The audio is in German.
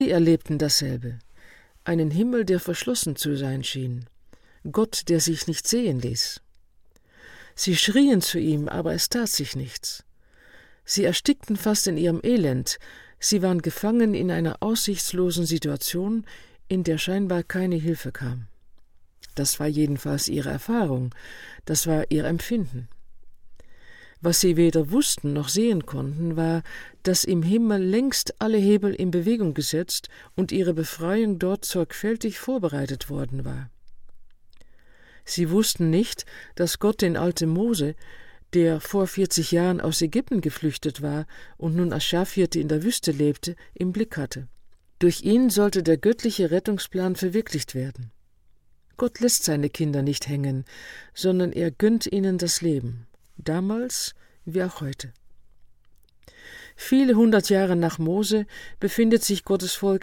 Sie erlebten dasselbe, einen Himmel, der verschlossen zu sein schien, Gott, der sich nicht sehen ließ. Sie schrien zu ihm, aber es tat sich nichts. Sie erstickten fast in ihrem Elend, sie waren gefangen in einer aussichtslosen Situation, in der scheinbar keine Hilfe kam. Das war jedenfalls ihre Erfahrung, das war ihr Empfinden. Was sie weder wussten noch sehen konnten, war, dass im Himmel längst alle Hebel in Bewegung gesetzt und ihre Befreiung dort sorgfältig vorbereitet worden war. Sie wussten nicht, dass Gott den alten Mose, der vor 40 Jahren aus Ägypten geflüchtet war und nun als Schafhirte in der Wüste lebte, im Blick hatte. Durch ihn sollte der göttliche Rettungsplan verwirklicht werden. Gott lässt seine Kinder nicht hängen, sondern er gönnt ihnen das Leben. Damals wie auch heute. Viele 100 Jahre nach Mose befindet sich Gottes Volk